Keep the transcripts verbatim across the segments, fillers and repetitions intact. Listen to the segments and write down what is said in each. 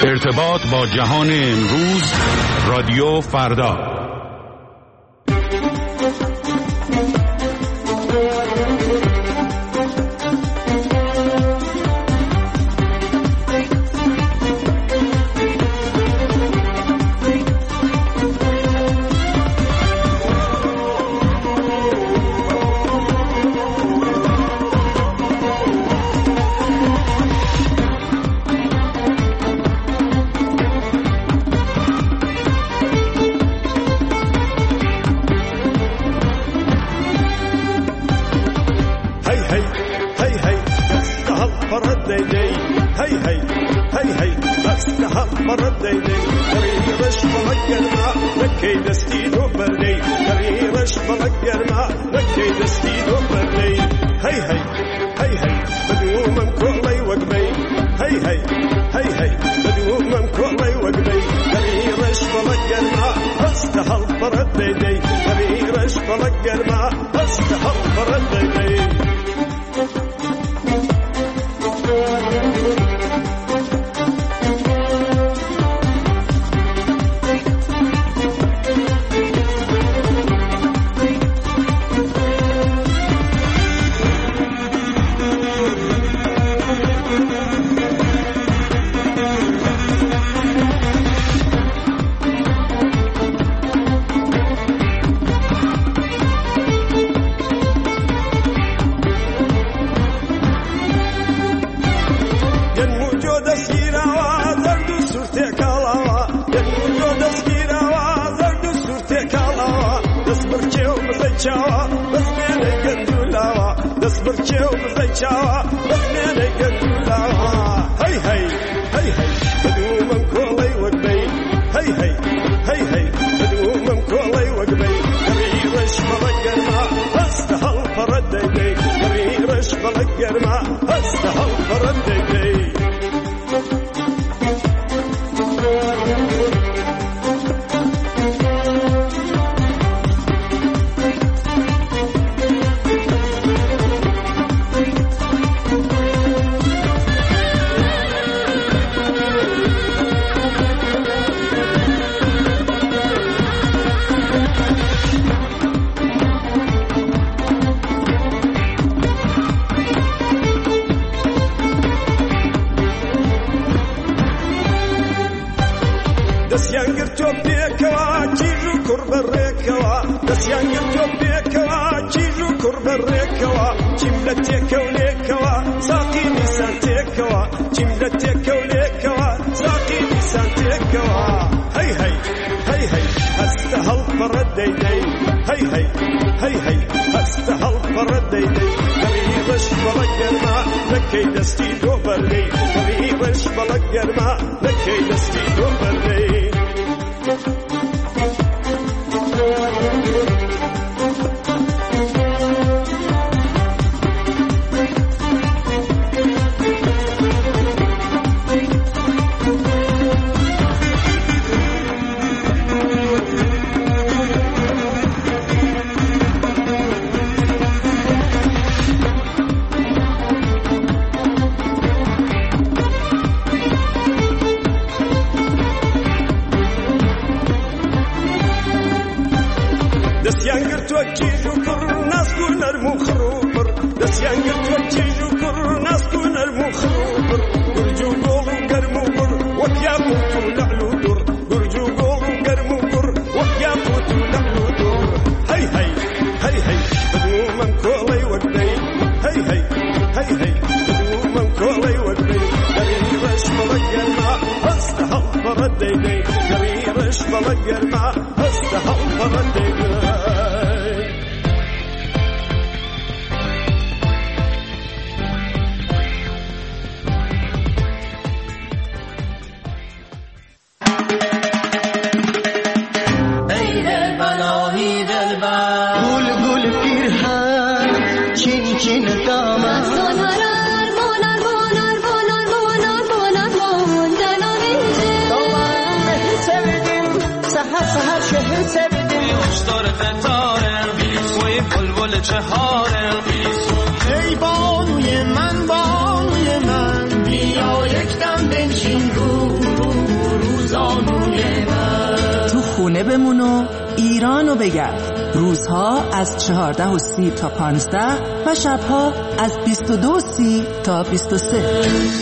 ارتباط با جهان امروز، رادیو فردا. ای بانوی من بانوی من بیا یک دم بنشین رو رو زانوی من. تو خونه بمون و ایرانو بگرد. روزها از چهارده و سی تا پانزده و شبها از بیست و دو و سی تا بیست و سه.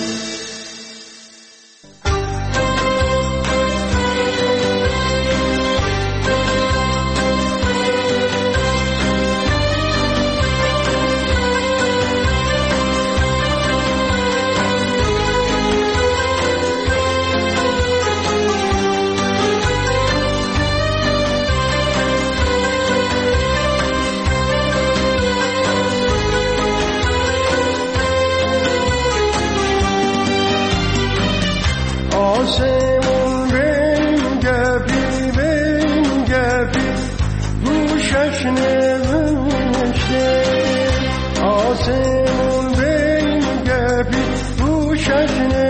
آسمون بنگفی بنگفی روشش نوشته، آسمون بنگفی روشش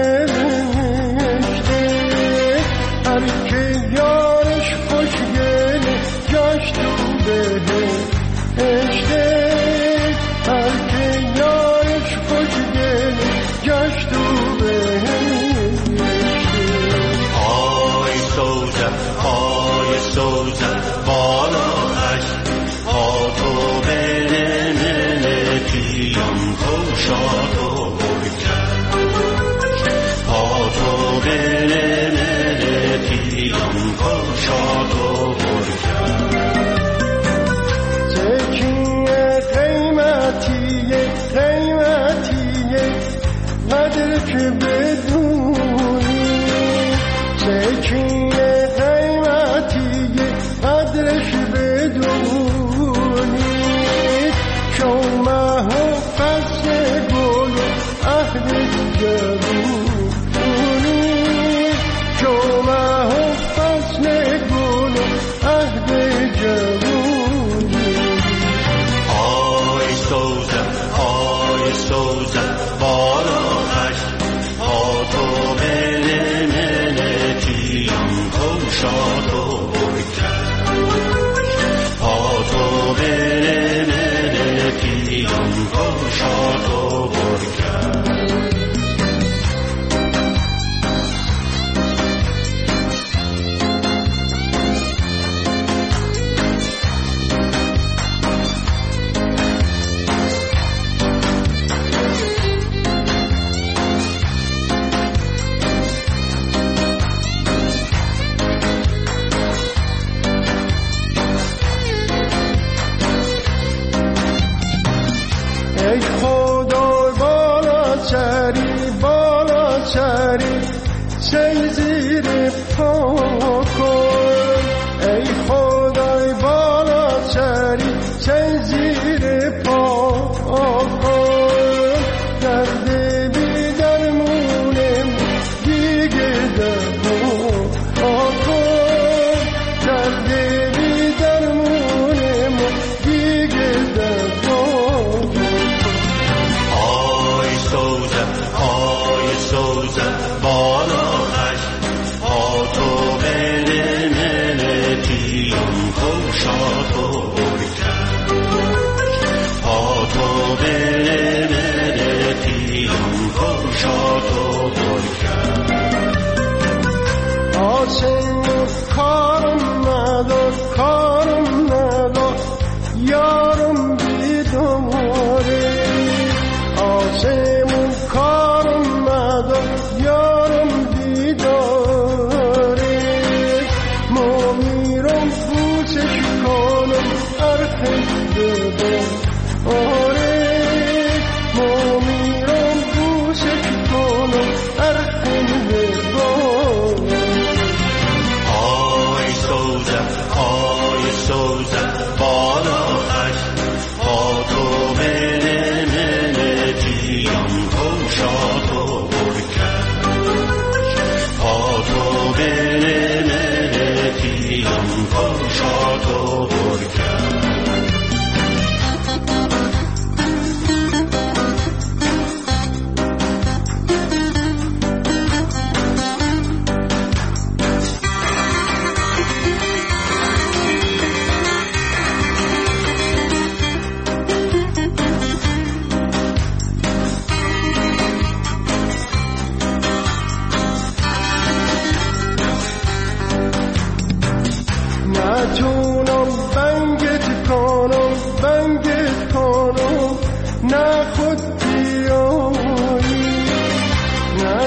نوشته، هر که یارش خوشگله جاش تو بهشته، هر که یارش خوشگله جاش تو بهشته. پای سوزن بالاش پا تو بله مله پیام خوشاد و برکن، پا تو بله مله پیام خوشاد و برکن. تکیه قیمتیه قیمتیه قدر که بدونی، تکیه قدرش بدونی، شما و فصل گل عهد جوونی، شما و فصل گل عهد جوونی. آی سوزن آی سوزن بالاش پا تو بله مله پیام خوشاد و بله مله پیام خوشاد و برکن. ای خدای بالا سری بالا سری سی زیر پا کن، ای خدای بالا سری سی زیر پا کن، درد بی درمونم دیگه درمون کن، درد بی درمونم دیگه درمون. آی سوزن آی سوزن بالاش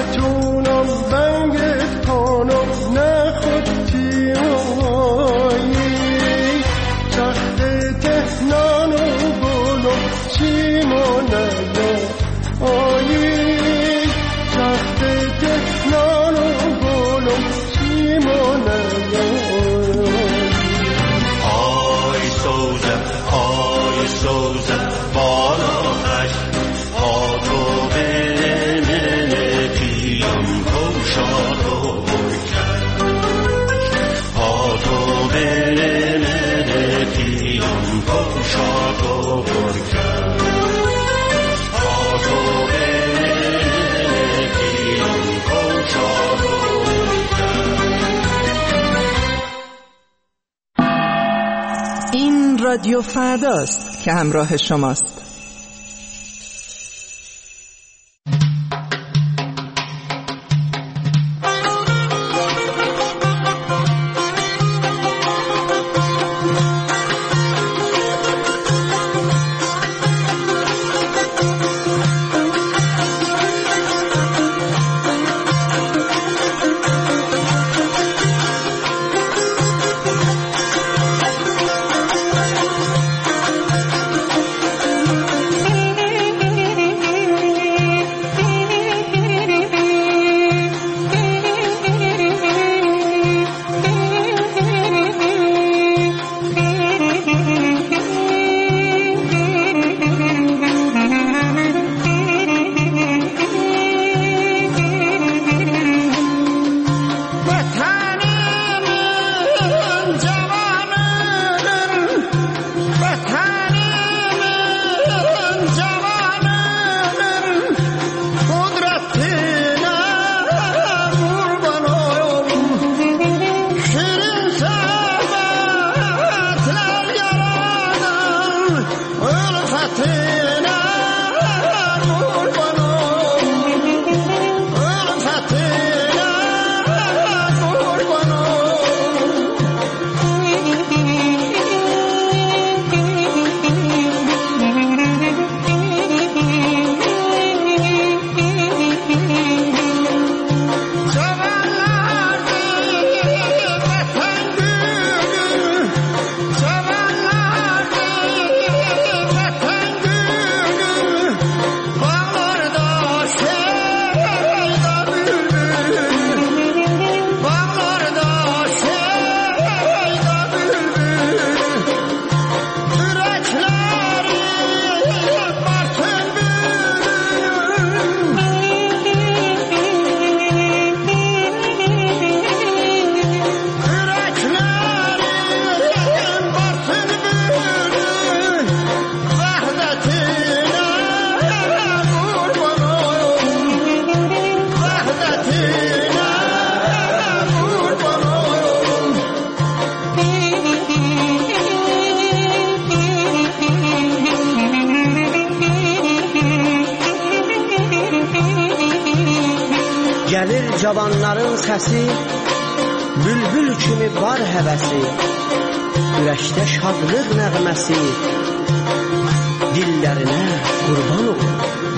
نتونم بنگت کنم نه خودتی آیی تخت تهنان و گلم چیمونه آیی تخت تهنان و گلم چیمونه آی سوزم آی سوزم بالاش ها تو بلمن پیام کوشاد و برکن ها تو بلمن پیام کوشاد و برکن ها تو بلمن پیام کوشاد و این رادیو فرداست که همراه شماست. Cavanların səsi bülbül kimi var həvəsi, ürəkdə şadlıq nəğməsi, dillərinə qurban olun.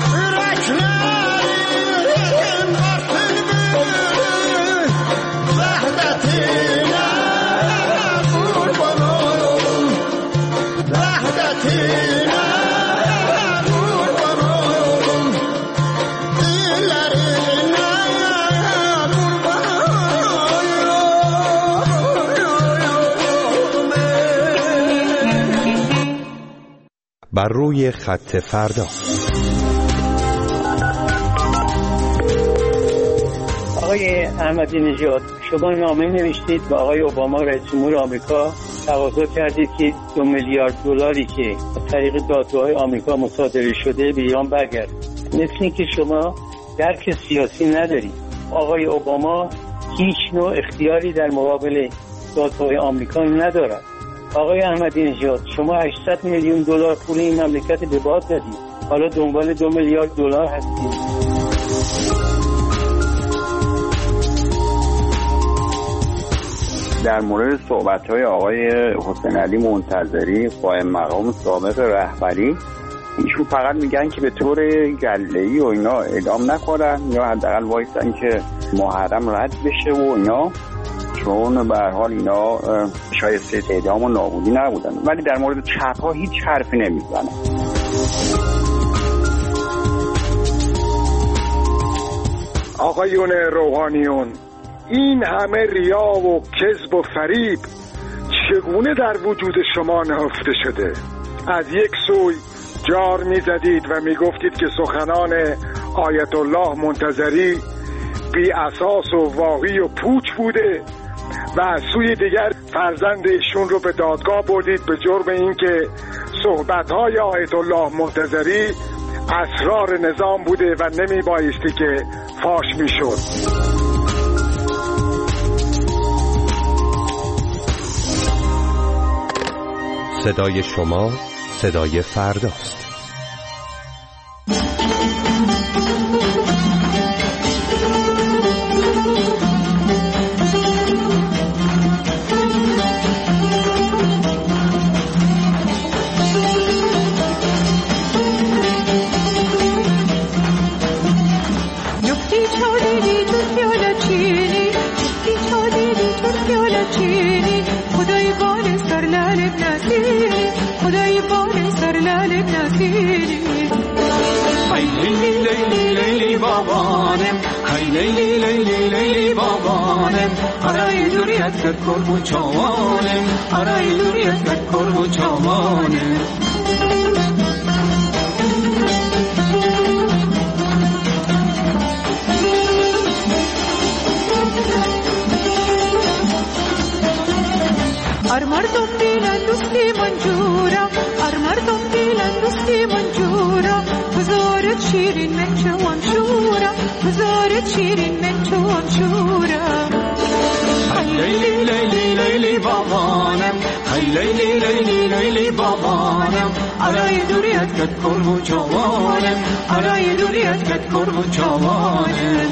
Ürəklərin artın bülbül, vəhdətinə qurban olun, vəhdətinə qurban olun, dillərinə بر روی خط فردا. آقای احمدی نژاد، شما نامه نوشتید به آقای اوباما رئیس جمهور آمریکا، تقاضا کردید که دو میلیارد دلاری که طریق دادگاه‌های آمریکا مصادره شده به ایران برگرده. مثل اینکه شما درک سیاسی ندارید. آقای اوباما هیچ نوع اختیاری در مقابل دادگاه‌های آمریکا ندارد. آقای احمدی نژاد، شما هشتصد میلیون دلار پول این مملکت به باد دادید، حالا دنبال دو میلیارد دلار هستید. در مورد صحبت‌های آقای حسین علی منتظری قائم مقام سابق رهبری، ایشون فقط میگن که به طور گله‌ای و اینا اعدام نکنن یا حداقل وایسن که محرم رد بشه و اینا، چون به هر حال اینا شایسته اعدام و نابودی نبودن. ولی در مورد چپ ها هیچ حرفی نمیزنه. آقایون روحانیون، این همه ریا و کذب و فریب چگونه در وجود شما نهفته شده؟ از یک سوی جار می زدید و می گفتید که سخنان آیت الله منتظری بی اساس و واهی و پوچ بوده و از سوی دیگر فرزند ایشون رو به دادگاه بردید به جرم اینکه صحبت‌های آیت الله منتظری اسرار نظام بوده و نمی بایستی که فاش می شد. صدای شما صدای فرداست. لیلی لیلی لیلی بابانم آرای دوریت کرد کربو چاوانم آرای دوریت کرد کربو چاوانم ار مردم دیلن دوستی منجورا ار مردم دیلن دوستی منجورا بزارت شیرین من چوان شورا بزارت شیرین من چوان شورا لیلی لیلی لیلی بابانم لیلی لیلی لیلی بابانم آرای دوریت کت کربو چوانم آرای دوریت کت کربو چوانم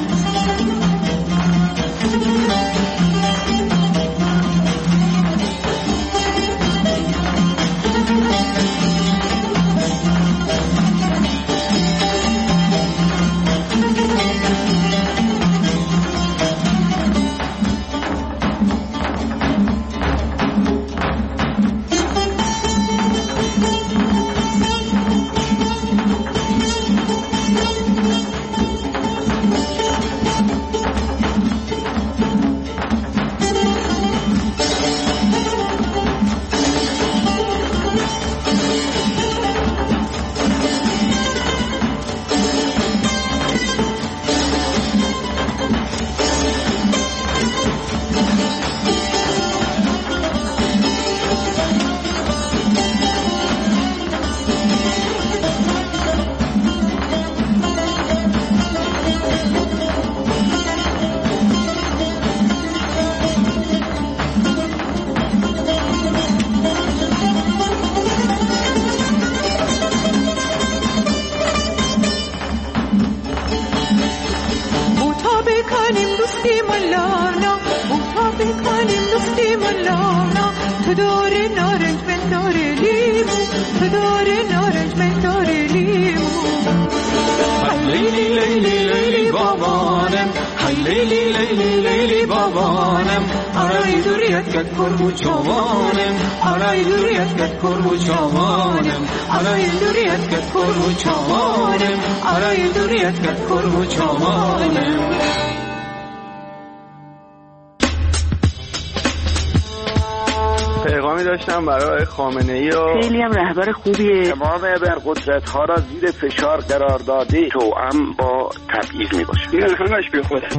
پیغامی داشتم برای خامنه‌ای و خیلی هم رهبر خوبیه. امام ابرقدرت ها را زیر فشار قرار داده توأم با تبعیض میباشه. این همش بی خوده.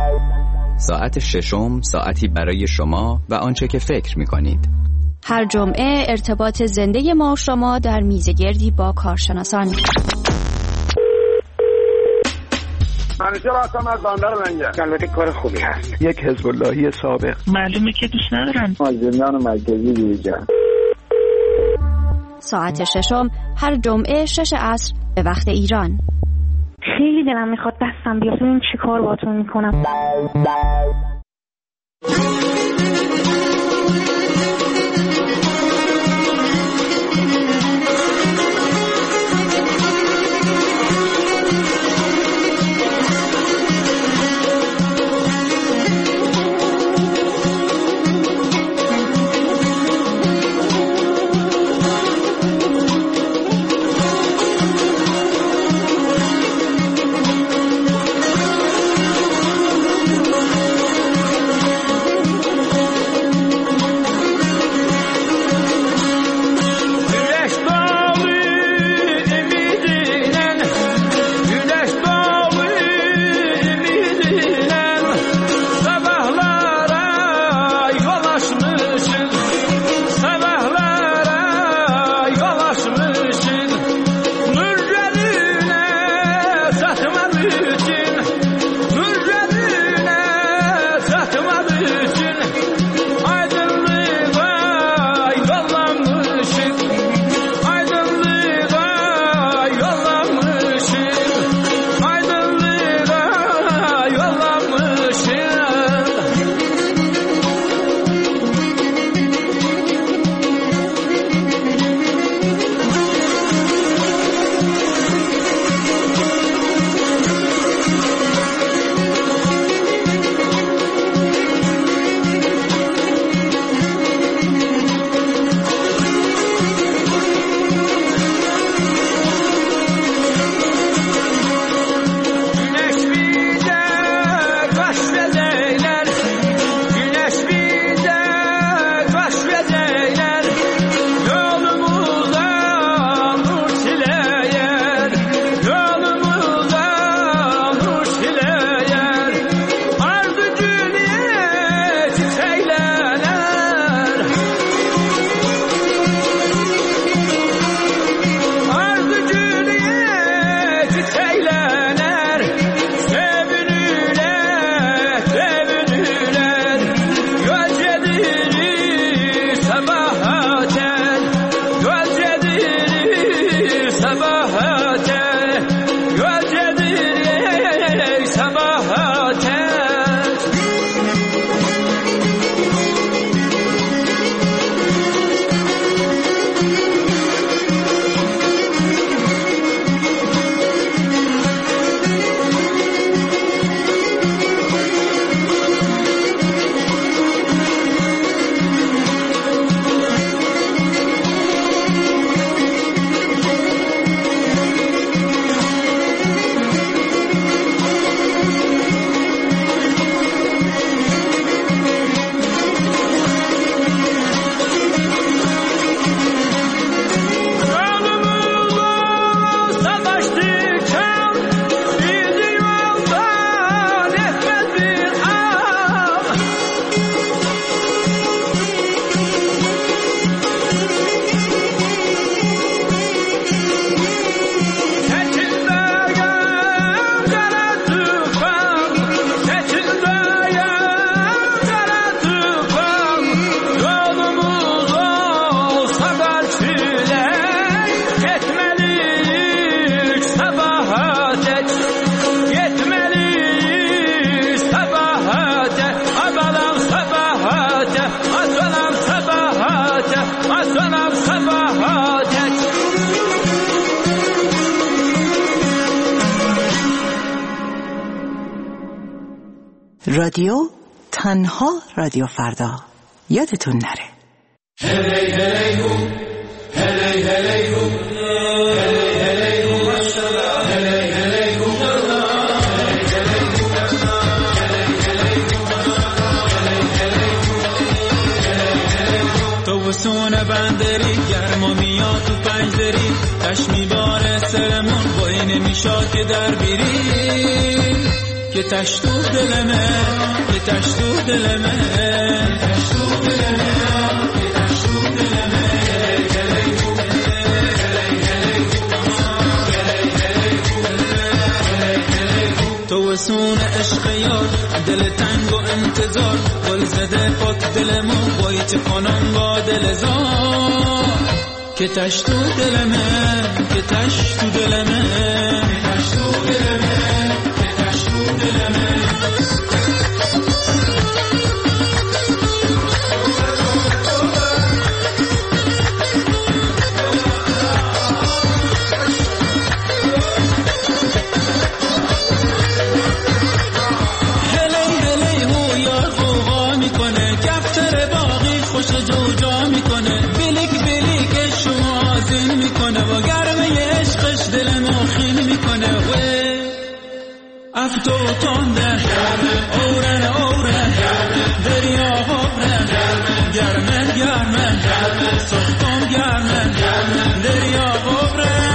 ساعت ششم ساعتی برای شما و آنچه که فکر میکنید. هر جمعه ارتباط زنده ما و شما در میزگردی با کارشناسان. منیجر هستم از بندر منجر. البته کار خوبی هست. یک حزب اللهی سابق. معلومه که دوست ندارن. مازندران مرکزی دیجا. ساعت ششم هر جمعه شش عصر به وقت ایران. خیلی دلم میخواد دستم بیاد ببینم چی کار باهاتون میکنم. رادیو تنها رادیو فردا. یادتون نره. هلی هلی هو هلی هلی هو هلی هلی هو هلی هلی هو تو سونه بندری گرما میاد تو پنجدری تش میباره سرمون بایی نمیشاد که در بیری که تش تو دلمه که تش تو دلمه تش تو دلمه که تش تو دلمه تو سون عشق یار دل تنگ و انتظار گل زده پاک دلمو بایی چه کنم با دل زار که تش تو دلمه که تش تو دلمه که تش تو دلمه که تش تو دلمه افتو تنده اورن اورن دریا هبرن گرمن گرمن سختم گرمن دریا هبرن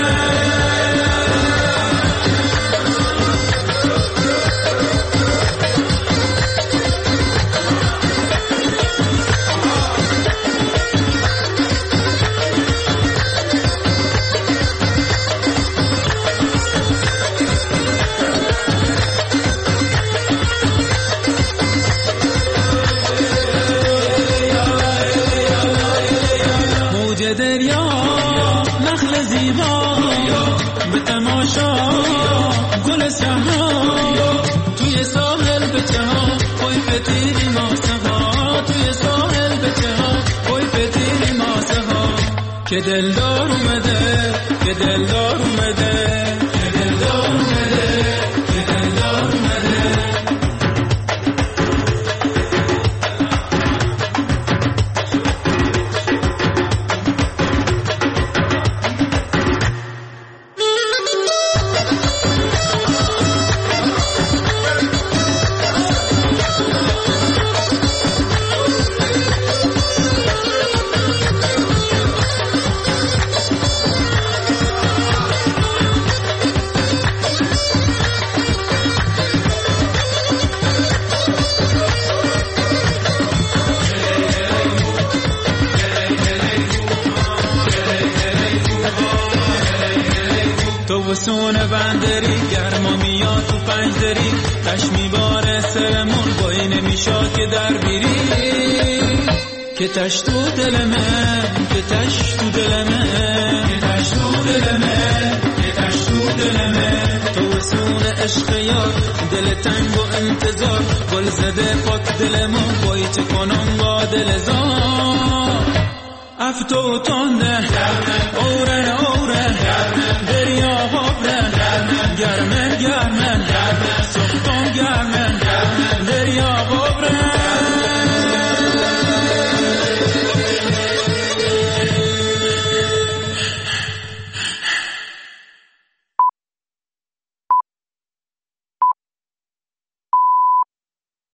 دریا نخل زیبا به تماشا گل سحا توی ساحل بچه ها پای پتیری ماسه ها توی ساحل بچه ها پای پتیری ماسه ها که دلدار اومده که دلدار اومده که دلدار اومده که دلدار اومده سونه بندری گرما میاد تو پنجدری تش میباره سرمون بایی نمیشاد که در بیری که تش تو دلمه که تش تو دلمه که تش تو دلمه که تش تو دلمه تو سونه عشق یار دل تنگ و انتظار گل زده پاک دلمون بایی چه کنم با دل زار افتو تنده اورن اورن دریا هبرن گرمن گرمن سختم گرمن